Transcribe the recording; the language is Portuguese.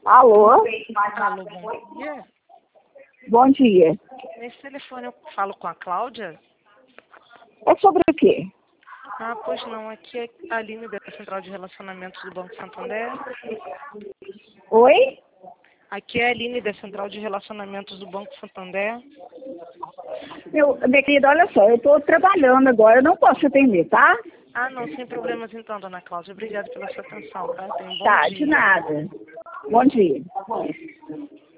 Alô? Alô, bom dia. Bom dia. Nesse telefone eu falo com a Cláudia? É sobre o quê? Ah, pois não, aqui é a Aline da Central de Relacionamentos do Banco Santander. Oi? Aqui é a Aline da Central de Relacionamentos do Banco Santander. Minha querida, olha só, eu estou trabalhando agora, eu não posso atender, tá? Ah, não, sem problemas então, dona Cláudia. Obrigada pela sua atenção, tá? Tenha um bom Tá, de dia. nada. Bom dia.